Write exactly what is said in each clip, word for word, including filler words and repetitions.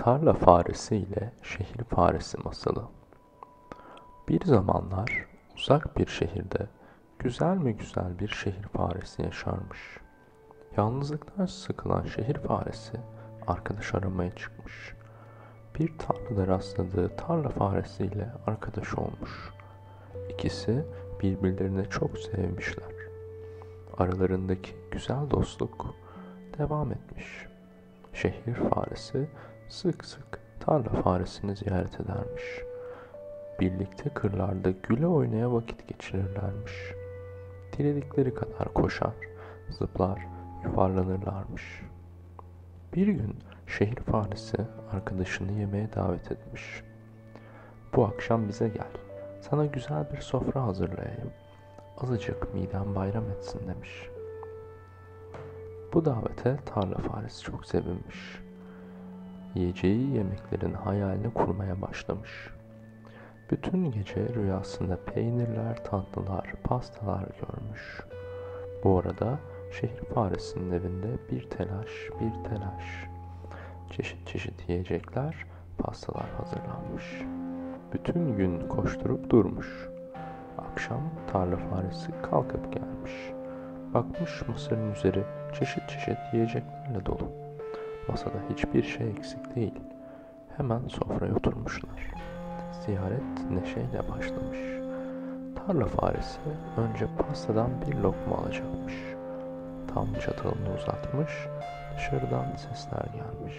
Tarla faresi ile şehir faresi masalı. Bir zamanlar uzak bir şehirde güzel mi güzel bir şehir faresi yaşarmış. Yalnızlıktan sıkılan şehir faresi arkadaş aramaya çıkmış. Bir tarlada rastladığı tarla faresiyle arkadaş olmuş. İkisi birbirlerine çok sevmişler. Aralarındaki güzel dostluk devam etmiş. Şehir faresi sık sık tarla faresini ziyaret edermiş. Birlikte kırlarda güle oynaya vakit geçirirlermiş. Diledikleri kadar koşar, zıplar, yuvarlanırlarmış. Bir gün şehir faresi arkadaşını yemeğe davet etmiş. Bu akşam bize gel, sana güzel bir sofra hazırlayayım. Azıcık midem bayram etsin demiş. Bu davete tarla faresi çok sevinmiş. Yiyeceği yemeklerin hayalini kurmaya başlamış. Bütün gece rüyasında peynirler, tatlılar, pastalar görmüş. Bu arada şehir faresinin evinde bir telaş, bir telaş. Çeşit çeşit yiyecekler, pastalar hazırlanmış. Bütün gün koşturup durmuş. Akşam tarla faresi kalkıp gelmiş. Bakmış masanın üzeri çeşit çeşit yiyeceklerle dolu. Masada hiçbir şey eksik değil. Hemen sofraya oturmuşlar. Ziyaret neşeyle başlamış. Tarla faresi önce pastadan bir lokma alacakmış. Tam çatalını uzatmış, dışarıdan sesler gelmiş.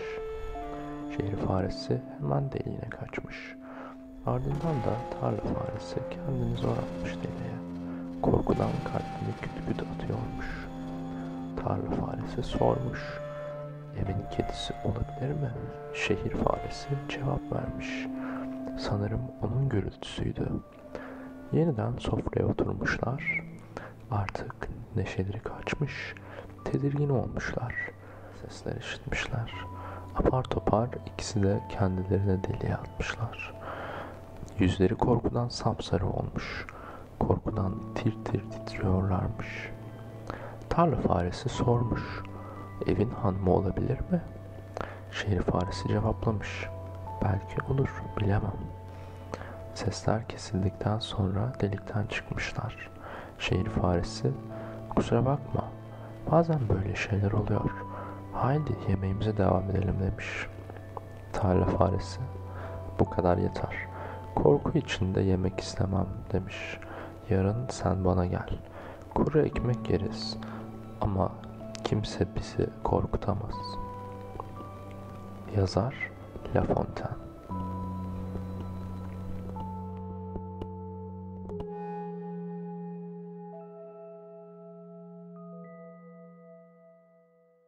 Şehir faresi hemen deliğine kaçmış. Ardından da tarla faresi kendini zor atmış deliğe. Korkudan kalbini küt küt atıyormuş. Tarla faresi sormuş. Evin kedisi olabilir mi? Şehir faresi cevap vermiş. Sanırım onun gürültüsüydü. Yeniden sofraya oturmuşlar. Artık neşeleri kaçmış, tedirgin olmuşlar. Sesler işitmişler. Apar topar ikisi de kendilerine deliğe atmışlar. Yüzleri korkudan sapsarı olmuş. Korkudan tir tir titriyorlarmış. Tarla faresi sormuş. Evin hanımı olabilir mi? Şehir faresi cevaplamış. Belki olur, bilemem. Sesler kesildikten sonra delikten çıkmışlar. Şehir faresi, kusura bakma, bazen böyle şeyler oluyor. Haydi yemeğimize devam edelim demiş. Tarla faresi, bu kadar yeter. Korku içinde yemek istemem demiş. Yarın sen bana gel. Kuru ekmek yeriz ama kimse bizi korkutamaz. Yazar La Fontaine.